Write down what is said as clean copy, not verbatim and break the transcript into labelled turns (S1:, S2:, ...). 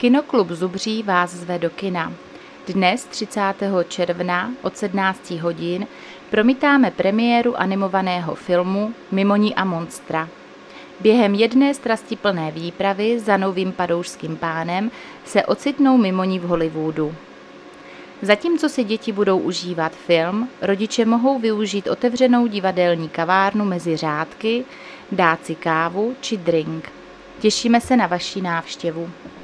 S1: Kinoklub Zubří vás zve do kina. Dnes, 30. června od 17 hodin, promítáme premiéru animovaného filmu Mimoni a monstra. Během jedné strastiplné výpravy za novým padoušským pánem se ocitnou mimoni v Hollywoodu. Zatímco si děti budou užívat film, rodiče mohou využít otevřenou divadelní kavárnu mezi řádky, dát si kávu či drink. Těšíme se na vaši návštěvu.